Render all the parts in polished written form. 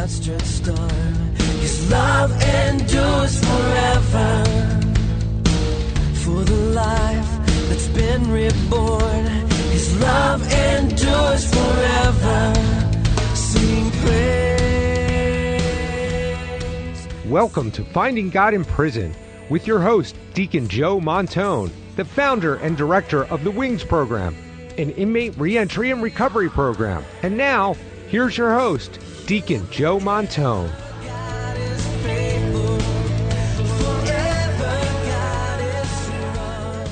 outstretched arm. His love endures forever. For the life that's been reborn, His love endures forever. Sing praise. Welcome to Finding God in Prison with your host, Deacon Joe Montone, the founder and director of the WINGS program, an inmate reentry and recovery program. And now, here's your host, Deacon Joe Montone. God is faithful, forever God is strong.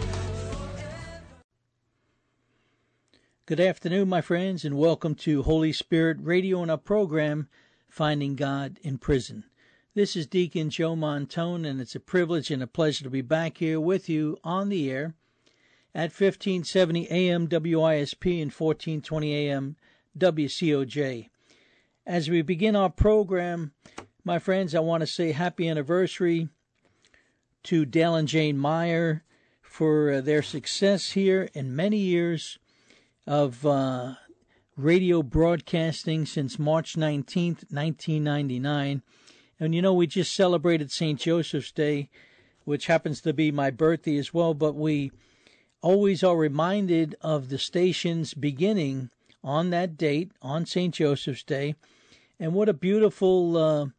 Good afternoon, my friends, and welcome to Holy Spirit Radio and our program, Finding God in Prison. This is Deacon Joe Montone, and it's a privilege and a pleasure to be back here with you on the air at 1570 AM WISP and 1420 AM WCOJ. As we begin our program, my friends, I want to say happy anniversary to Dale and Jane Meyer for their success here in many years of radio broadcasting since March 19th, 1999. And you know, we just celebrated St. Joseph's Day, which happens to be my birthday as well, but we always are reminded of the station's beginning on that date, on St. Joseph's Day. And what a beautiful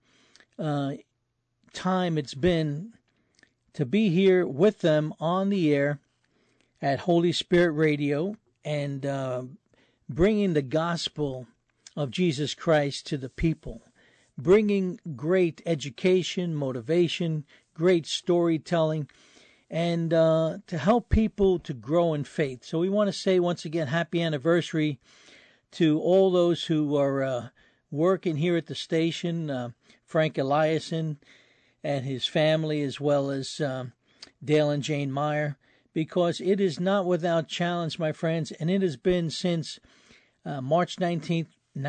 time it's been to be here with them on the air at Holy Spirit Radio and bringing the gospel of Jesus Christ to the people, bringing great education, motivation, great storytelling, and to help people to grow in faith. So we want to say once again, happy anniversary to all those who are working here at the station, Frank Eliason and his family, as well as Dale and Jane Meyer, because it is not without challenge, my friends, and it has been since March 19th,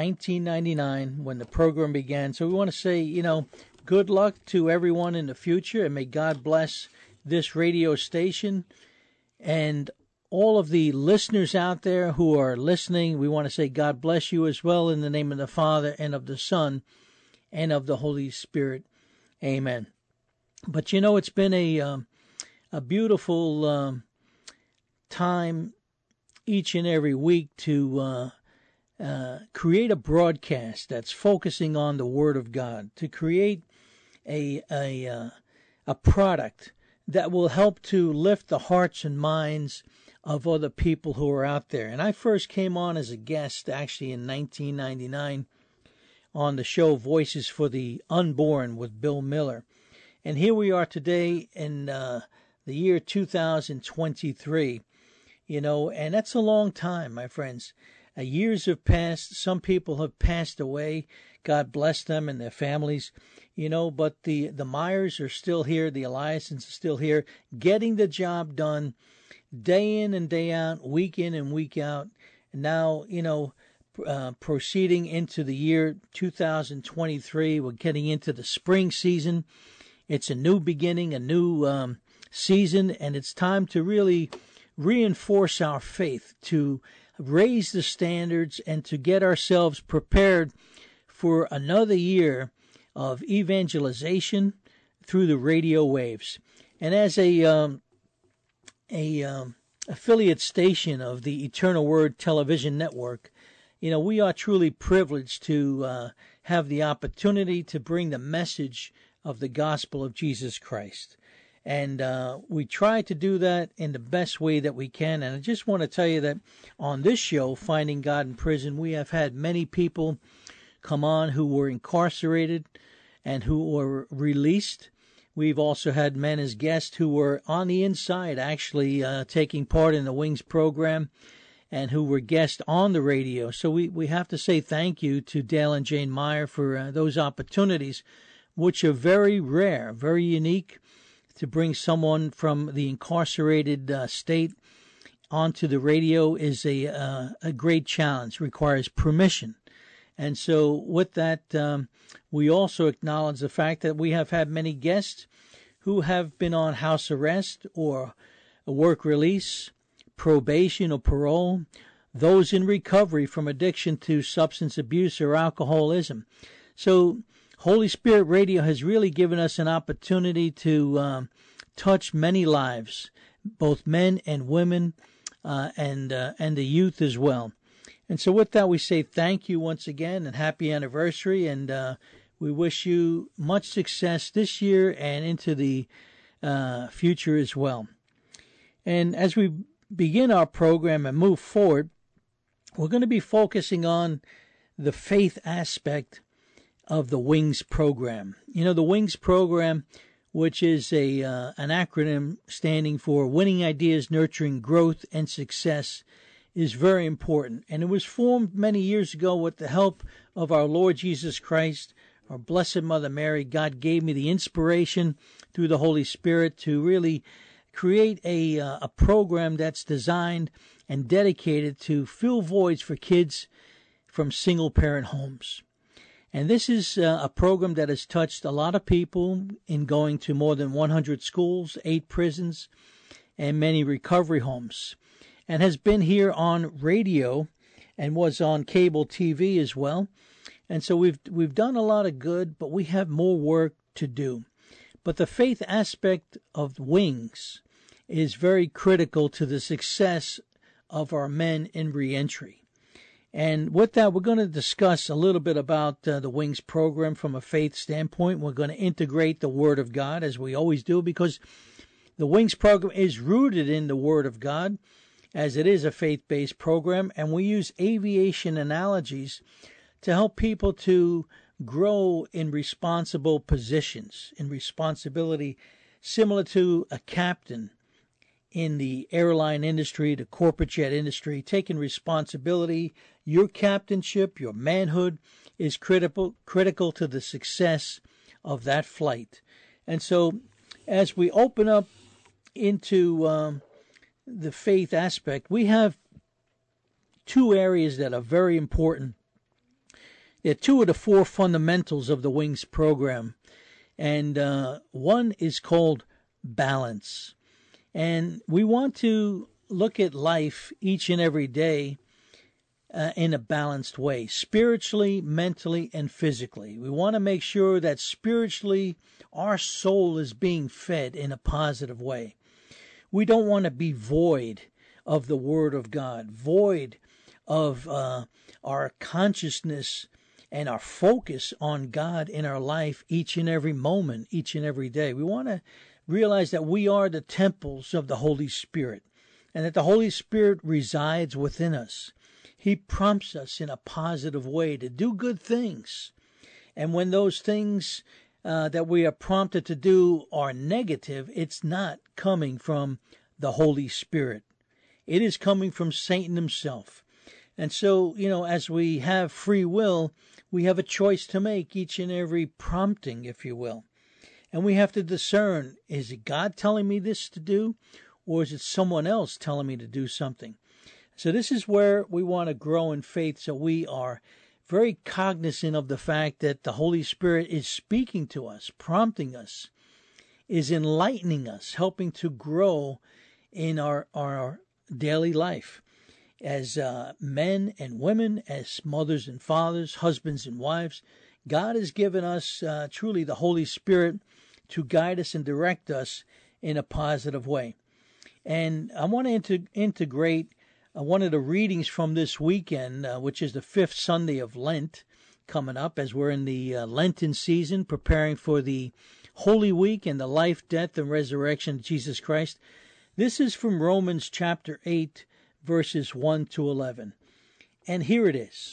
1999, when the program began. So we want to say, you know, good luck to everyone in the future, and may God bless this radio station and all of the listeners out there who are listening. We want to say God bless you as well, in the name of the Father and of the Son and of the Holy Spirit. Amen. But you know, it's been a beautiful time each and every week to create a broadcast that's focusing on the Word of God, to create a product that will help to lift the hearts and minds of other people who are out there. And I first came on as a guest actually in 1999 on the show Voices for the Unborn with Bill Miller. And here we are today in the year 2023, you know, and that's a long time, my friends. Years have passed. Some people have passed away. God bless them and their families, you know, but the Myers are still here. The Eliasons are still here, getting the job done day in and day out, week in and week out. And now, you know, proceeding into the year 2023, we're getting into the spring season. It's a new beginning, a new season, and it's time to really reinforce our faith, to raise the standards, and to get ourselves prepared for another year of evangelization through the radio waves. And as a affiliate station of the Eternal Word Television Network, you know, we are truly privileged to have the opportunity to bring the message of the gospel of Jesus Christ. And we try to do that in the best way that we can. And I just want to tell you that on this show, Finding God in Prison, we have had many people come on who were incarcerated and who were released. We've also had men as guests who were on the inside, actually taking part in the WINGS program, and who were guests on the radio. So we have to say thank you to Dale and Jane Meyer for those opportunities, which are very rare, very unique. To bring someone from the incarcerated state onto the radio is a great challenge, requires permission. And so with that, we also acknowledge the fact that we have had many guests who have been on house arrest or a work release, probation or parole, those in recovery from addiction to substance abuse or alcoholism. So Holy Spirit Radio has really given us an opportunity to touch many lives, both men and women, and the youth as well. And so with that, we say thank you once again and happy anniversary, and we wish you much success this year and into the future as well. And as we begin our program and move forward, we're going to be focusing on the faith aspect of the WINGS program. You know, the WINGS program, which is an acronym standing for Winning Ideas, Nurturing Growth and Success, is very important. And it was formed many years ago with the help of our Lord Jesus Christ, our Blessed Mother Mary. God gave me the inspiration through the Holy Spirit to really create a program that's designed and dedicated to fill voids for kids from single-parent homes. And this is a program that has touched a lot of people in going to more than 100 schools, 8 prisons, and many recovery homes, and has been here on radio and was on cable TV as well. And so we've done a lot of good, but we have more work to do. But the faith aspect of WINGS is very critical to the success of our men in reentry. And with that, we're going to discuss a little bit about the WINGS program from a faith standpoint. We're going to integrate the Word of God, as we always do, because the WINGS program is rooted in the Word of God, as it is a faith-based program. And we use aviation analogies to help people to grow in responsible positions, in responsibility, similar to a captain in the airline industry, the corporate jet industry, taking responsibility. Your captainship, your manhood is critical to the success of that flight. And so as we open up into the faith aspect, we have 2 areas that are very important. They're 2 of the 4 fundamentals of the WINGS program. And one is called balance. And we want to look at life each and every day in a balanced way, spiritually, mentally, and physically. We want to make sure that spiritually our soul is being fed in a positive way. We don't want to be void of the Word of God, void of our consciousness and our focus on God in our life each and every moment, each and every day. We want to realize that we are the temples of the Holy Spirit and that the Holy Spirit resides within us. He prompts us in a positive way to do good things. And when those things that we are prompted to do are negative, it's not coming from the Holy Spirit. It is coming from Satan himself. And so, as we have free will, we have a choice to make each and every prompting, if you will. And we have to discern, is it God telling me this to do, or is it someone else telling me to do something? So this is where we want to grow in faith, so we are very cognizant of the fact that the Holy Spirit is speaking to us, prompting us, is enlightening us, helping to grow in our daily life as men and women, as mothers and fathers, husbands and wives. God has given us truly the Holy Spirit to guide us and direct us in a positive way. And I want to integrate one of the readings from this weekend, which is the 5th Sunday of Lent, coming up as we're in the Lenten season, preparing for the Holy Week and the life, death, and resurrection of Jesus Christ. This is from Romans chapter 8, verses 1 to 11. And here it is.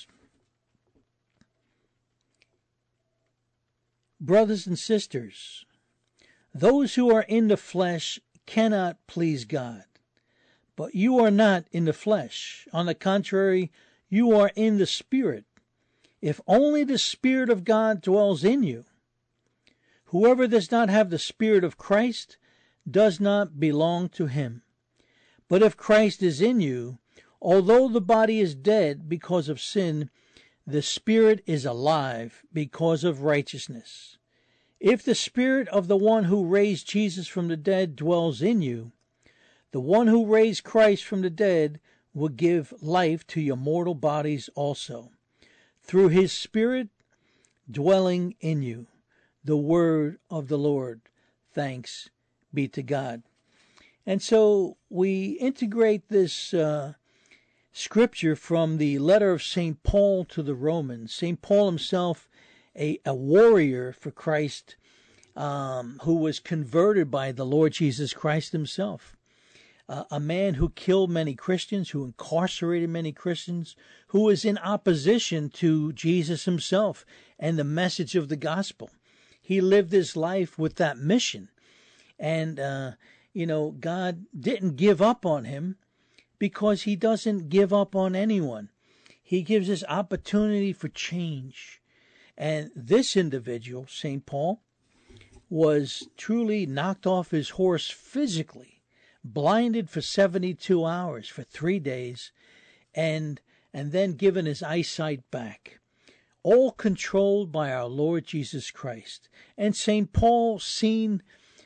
Brothers and sisters, those who are in the flesh cannot please God. But you are not in the flesh. On the contrary, you are in the Spirit, if only the Spirit of God dwells in you. Whoever does not have the Spirit of Christ does not belong to him. But if Christ is in you, although the body is dead because of sin, the Spirit is alive because of righteousness. If the Spirit of the one who raised Jesus from the dead dwells in you, the one who raised Christ from the dead will give life to your mortal bodies also, through his Spirit dwelling in you, the word of the Lord. Thanks be to God. And so we integrate this scripture from the letter of St. Paul to the Romans. St. Paul himself, a warrior for Christ, who was converted by the Lord Jesus Christ himself. A man who killed many Christians, who incarcerated many Christians, who was in opposition to Jesus himself and the message of the gospel. He lived his life with that mission. And, God didn't give up on him because he doesn't give up on anyone. He gives us opportunity for change. And this individual, St. Paul, was truly knocked off his horse physically, blinded for 72 hours, for 3 days, and then given his eyesight back. All controlled by our Lord Jesus Christ. And St. Paul saw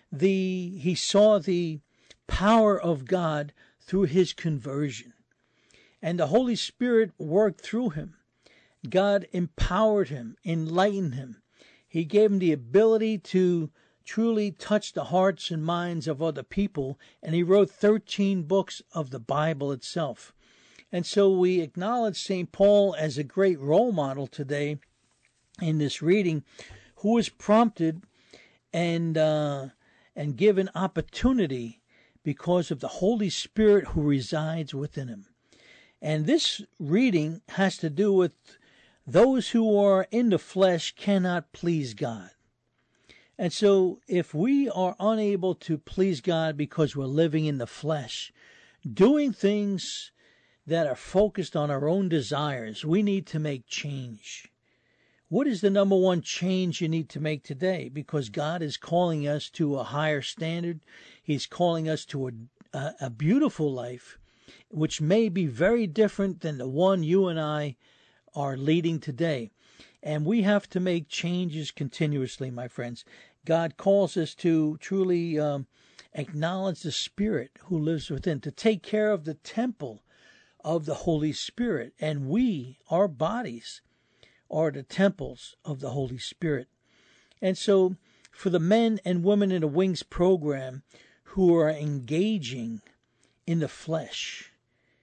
the power of God through his conversion. And the Holy Spirit worked through him. God empowered him, enlightened him. He gave him the ability to truly touch the hearts and minds of other people, and he wrote 13 books of the Bible itself. And so we acknowledge St. Paul as a great role model today in this reading, who was prompted and given opportunity because of the Holy Spirit who resides within him. And this reading has to do with those who are in the flesh cannot please God. And so if we are unable to please God because we're living in the flesh, doing things that are focused on our own desires, we need to make change. What is the number one change you need to make today? Because God is calling us to a higher standard. He's calling us to a beautiful life, which may be very different than the one you and I are leading today. And we have to make changes continuously, my friends. God calls us to truly acknowledge the Spirit who lives within, to take care of the temple of the Holy Spirit. And we, our bodies, are the temples of the Holy Spirit. And so for the men and women in the Wings program who are engaging in the flesh,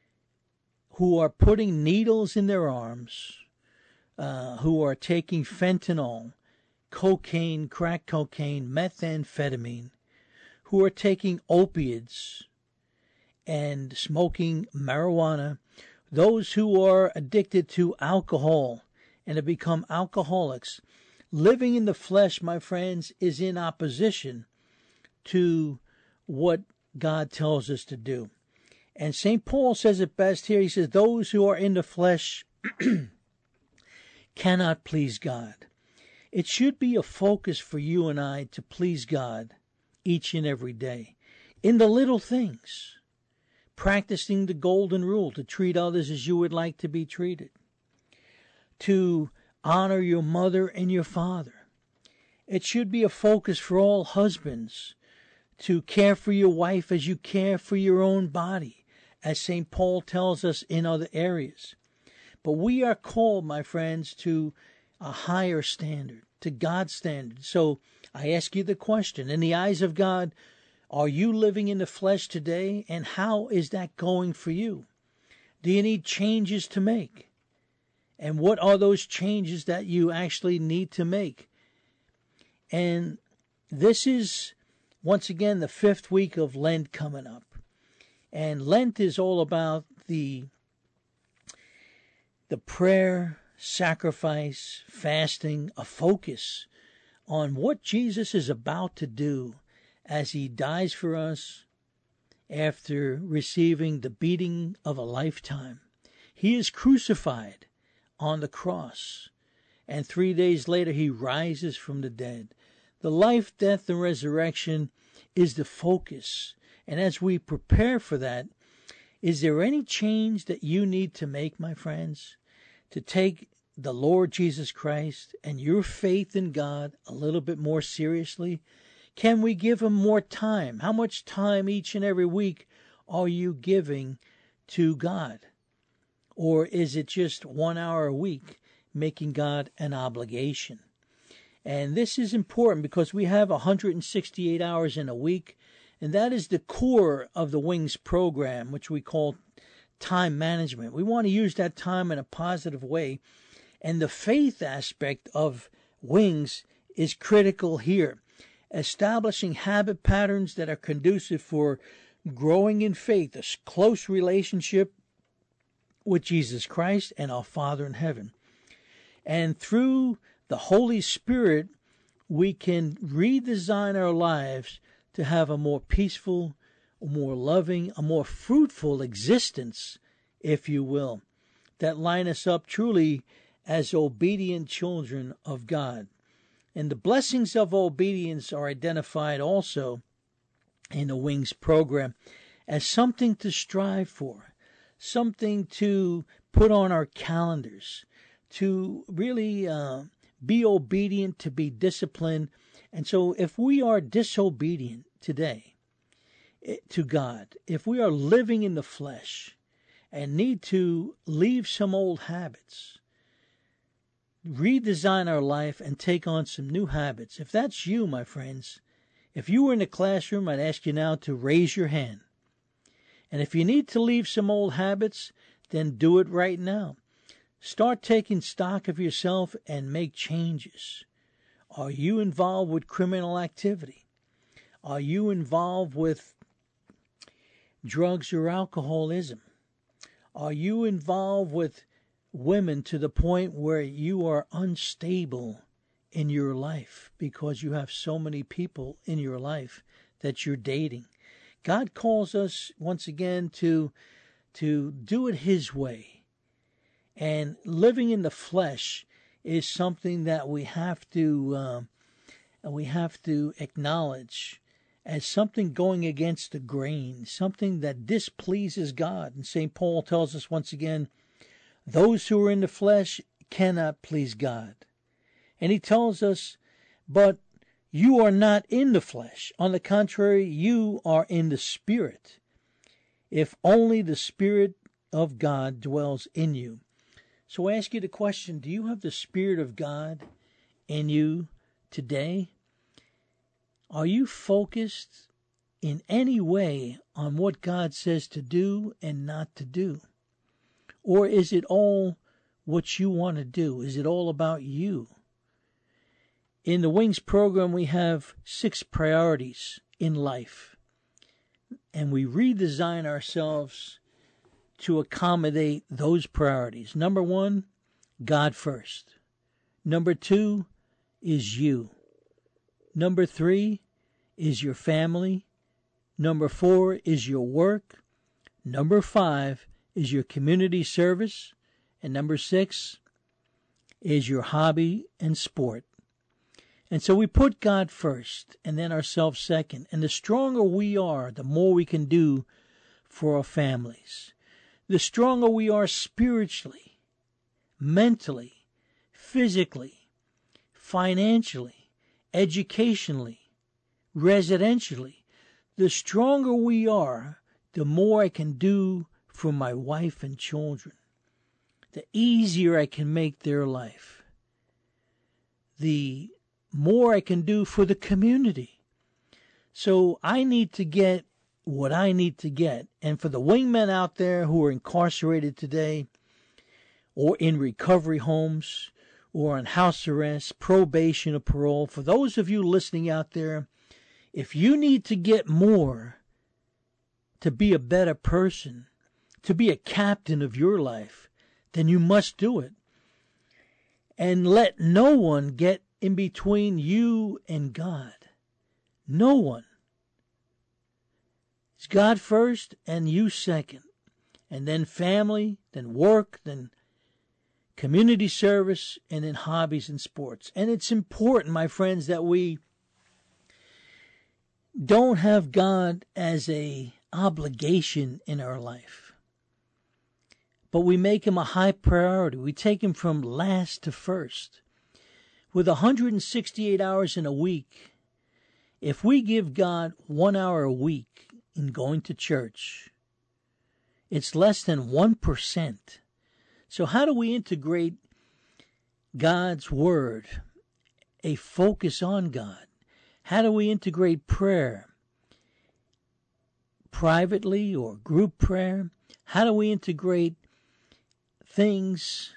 who are putting needles in their arms, who are taking fentanyl, cocaine, crack cocaine, methamphetamine, who are taking opiates and smoking marijuana, those who are addicted to alcohol and have become alcoholics. Living in the flesh, my friends, is in opposition to what God tells us to do. And St. Paul says it best here. He says, those who are in the flesh cannot please God. It should be a focus for you and I to please God each and every day in the little things, practicing the golden rule to treat others as you would like to be treated, to honor your mother and your father. It should be a focus for all husbands to care for your wife as you care for your own body, as St. Paul tells us in other areas. But we are called, my friends, to a higher standard, to God's standard. So I ask you the question, in the eyes of God, are you living in the flesh today? And how is that going for you? Do you need changes to make? And what are those changes that you actually need to make? And this is, once again, the 5th week of Lent coming up. And Lent is all about the prayer, sacrifice, fasting, a focus on what Jesus is about to do as he dies for us after receiving the beating of a lifetime. He is crucified on the cross, and 3 days later he rises from the dead. The life, death, and resurrection is the focus. And as we prepare for that, is there any change that you need to make, my friends, to take the Lord Jesus Christ and your faith in God a little bit more seriously? Can we give him more time? How much time each and every week are you giving to God? Or is it just 1 hour a week, making God an obligation? And this is important because we have 168 hours in a week, and that is the core of the Wings program, which we call time management. We want to use that time in a positive way, and the faith aspect of Wings is critical here. Establishing habit patterns that are conducive for growing in faith, a close relationship with Jesus Christ and our Father in heaven. And through the Holy Spirit, we can redesign our lives to have a more peaceful, a more loving, a more fruitful existence, if you will, that line us up truly as obedient children of God. And the blessings of obedience are identified also in the Wings program as something to strive for, something to put on our calendars, to really be obedient, to be disciplined. And so if we are disobedient today to God, if we are living in the flesh and need to leave some old habits, redesign our life and take on some new habits. If that's you, my friends, if you were in the classroom, I'd ask you now to raise your hand. And if you need to leave some old habits, then do it right now. Start taking stock of yourself and make changes. Are you involved with criminal activity? Are you involved with drugs or alcoholism? Are you involved with women to the point where you are unstable in your life because you have so many people in your life that you're dating? God calls us once again to do it His way. And living in the flesh is something that we have to acknowledge as something going against the grain, something that displeases God. And St. Paul tells us once again, those who are in the flesh cannot please God. And he tells us, but you are not in the flesh. On the contrary, you are in the Spirit, if only the Spirit of God dwells in you. So I ask you the question, do you have the Spirit of God in you today? Are you focused in any way on what God says to do and not to do? Or is it all what you want to do? Is it all about you? In the Wings program, we have 6 priorities in life. And we redesign ourselves to accommodate those priorities. Number 1, God first. Number 2 is you. Number 3 is your family. Number 4 is your work. Number 5 is your community service. And number 6 is your hobby and sport. And so we put God first and then ourselves second. And the stronger we are, the more we can do for our families. The stronger we are spiritually, mentally, physically, financially, educationally, residentially, the stronger we are, the more I can do for my wife and children. The easier I can make their life. The more I can do for the community. So I need to get what I need to get. And for the wingmen out there who are incarcerated today, or in recovery homes, or on house arrest, probation, or parole, for those of you listening out there, if you need to get more to be a better person, to be a captain of your life, then you must do it. And let no one get in between you and God. No one. It's God first and you second. And then family, then work, then community service, and then hobbies and sports. And it's important, my friends, that we don't have God as a obligation in our life. But we make Him a high priority. We take Him from last to first. With 168 hours in a week, if we give God 1 hour a week in going to church, it's less than 1%. So how do we integrate God's Word a focus on God? How do we integrate prayer? Privately or group prayer? How do we integrate things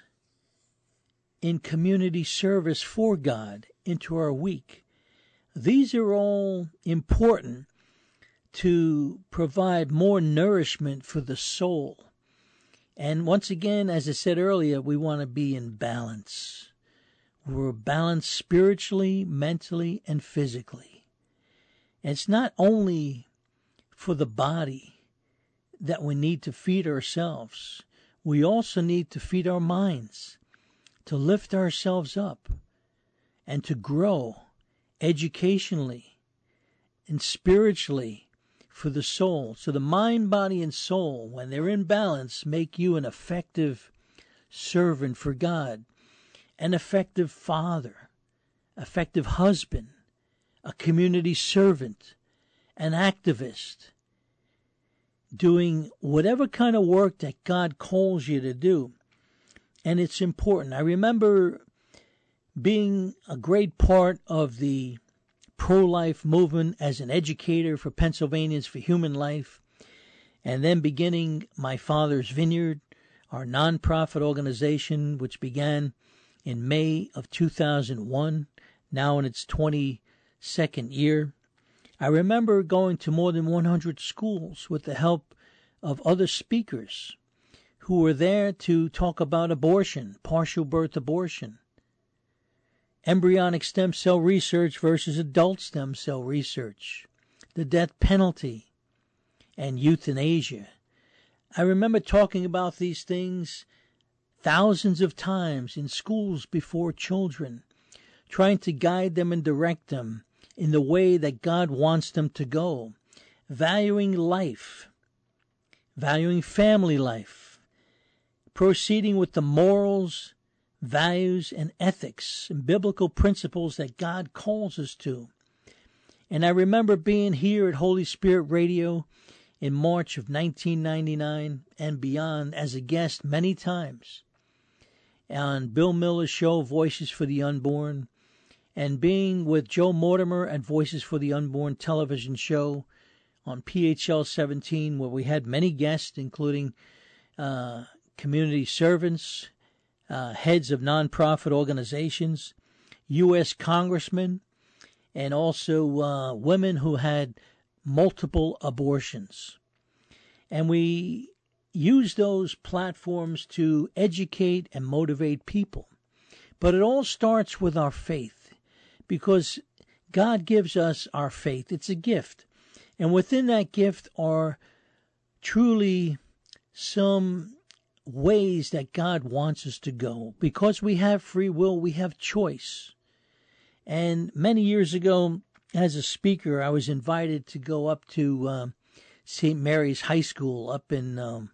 in community service for God into our week? These are all important to provide more nourishment for the soul. And once again, as I said earlier, we want to be in balance. We're balanced spiritually, mentally, and physically. And it's not only for the body that we need to feed ourselves. We also need to feed our minds, to lift ourselves up, and to grow educationally and spiritually for the soul. So the mind, body, and soul, when they're in balance, make you an effective servant for God, an effective father, effective husband, a community servant, an activist, doing whatever kind of work that God calls you to do. And it's important. I remember being a great part of the pro-life movement as an educator for Pennsylvanians for Human Life, and then beginning my Father's Vineyard, our nonprofit organization, which began in May of 2001, now in its 22nd year. I remember going to more than 100 schools with the help of other speakers who were there to talk about abortion, partial birth abortion, embryonic stem cell research versus adult stem cell research, the death penalty, and euthanasia. I remember talking about these things thousands of times in schools before children, trying to guide them and direct them in the way that God wants them to go, valuing life, valuing family life, proceeding with the morals, values, and ethics and biblical principles that God calls us to. And I remember being here at Holy Spirit Radio in March of 1999 and beyond as a guest many times on Bill Miller's show, Voices for the Unborn, and being with Joe Mortimer at Voices for the Unborn television show on PHL 17, where we had many guests, including community servants, heads of nonprofit organizations, U.S. congressmen, and also women who had multiple abortions. And we use those platforms to educate and motivate people. But it all starts with our faith, because God gives us our faith. It's a gift. And within that gift are truly some ways that God wants us to go. Because we have free will, we have choice. And many years ago, as a speaker, I was invited to go up to St. Mary's High School up in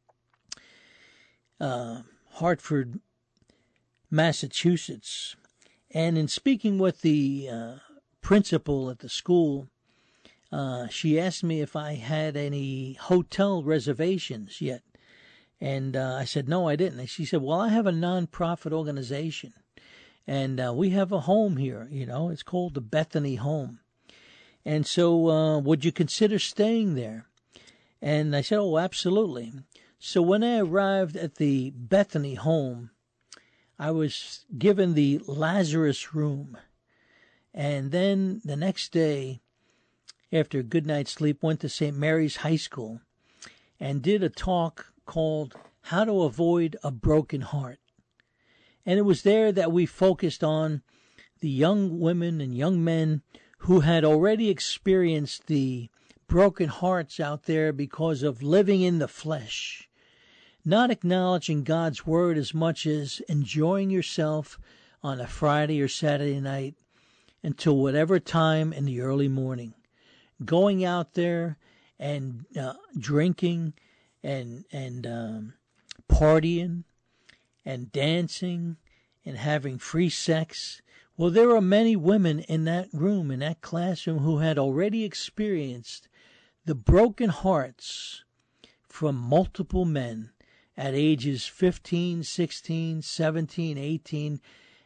Hartford, Massachusetts. And in speaking with the principal at the school, she asked me if I had any hotel reservations yet. And I said, no, I didn't. And she said, well, I have a nonprofit organization. And we have a home here, it's called the Bethany Home. And so would you consider staying there? And I said, oh, absolutely. So when I arrived at the Bethany Home, I was given the Lazarus room. And then the next day, after a good night's sleep, went to St. Mary's High School and did a talk called How to Avoid a Broken Heart. And it was there that we focused on the young women and young men who had already experienced the broken hearts out there because of living in the flesh, not acknowledging God's word as much as enjoying yourself on a Friday or Saturday night until whatever time in the early morning, going out there and drinking and partying and dancing and having free sex. Well, there are many women in that room, in that classroom, who had already experienced the broken hearts from multiple men at ages 15, 16, 17, 18,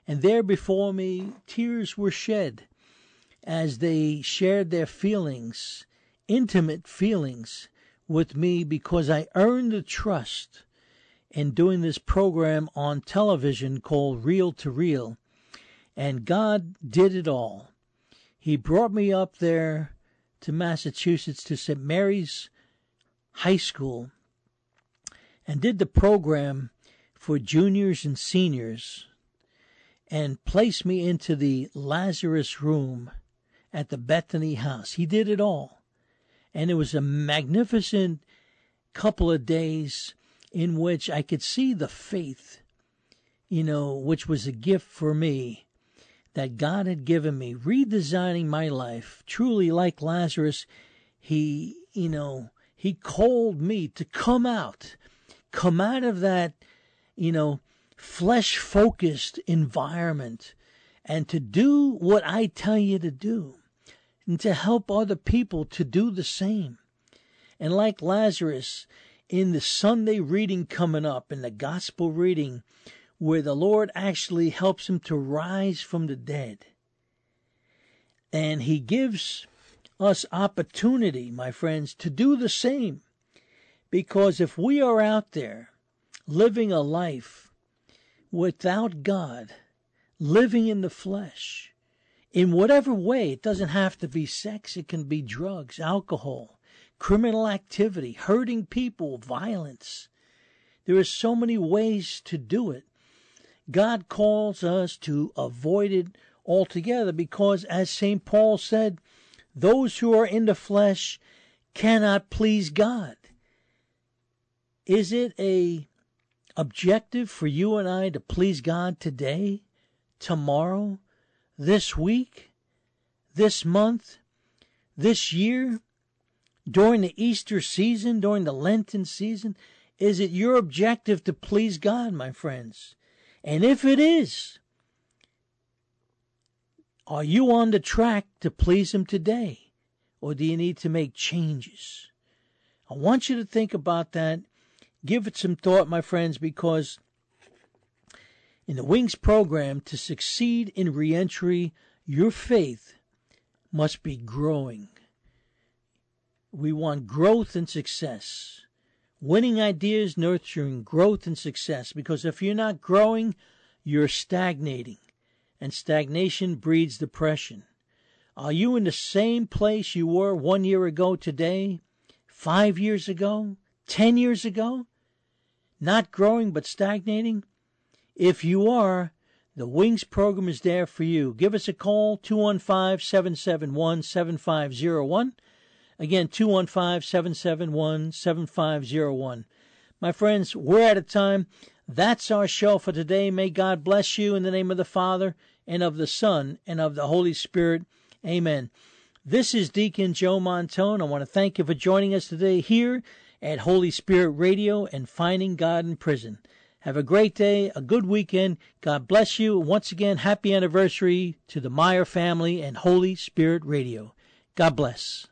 And there before me, tears were shed as they shared their feelings, intimate feelings, with me because I earned the trust in doing this program on television called Reel to Reel. And God did it all. He brought me up there to Massachusetts to St. Mary's High School and did the program for juniors and seniors and placed me into the Lazarus room at the Bethany House. He did it all. And it was a magnificent couple of days in which I could see the faith, which was a gift for me that God had given me, redesigning my life. Truly, like Lazarus, he called me to come out of that, flesh-focused environment and to do what I tell you to do and to help other people to do the same. And like Lazarus, in the Sunday reading coming up, in the gospel reading, where the Lord actually helps him to rise from the dead. And he gives us opportunity, my friends, to do the same. Because if we are out there living a life without God, living in the flesh, in whatever way, it doesn't have to be sex, it can be drugs, alcohol, criminal activity, hurting people, violence. There are so many ways to do it. God calls us to avoid it altogether because, as St. Paul said, those who are in the flesh cannot please God. Is it a objective for you and I to please God today, tomorrow, this week, this month, this year, during the Easter season, during the Lenten season? Is it your objective to please God, my friends? And if it is, are you on the track to please him today? Or do you need to make changes? I want you to think about that. Give it some thought, my friends, because in the Wings program, to succeed in reentry, your faith must be growing. We want growth and success. Winning ideas, nurturing growth and success. Because if you're not growing, you're stagnating. And stagnation breeds depression. Are you in the same place you were 1 year ago today? 5 years ago? 10 years ago? Not growing but stagnating? If you are, the Wings program is there for you. Give us a call, 215-771-7501. Again, 215-771-7501. My friends, we're out of time. That's our show for today. May God bless you in the name of the Father, and of the Son, and of the Holy Spirit. Amen. This is Deacon Joe Montone. I want to thank you for joining us today here at Holy Spirit Radio and Finding God in Prison. Have a great day, a good weekend. God bless you. Once again, happy anniversary to the Meyer family and Holy Spirit Radio. God bless.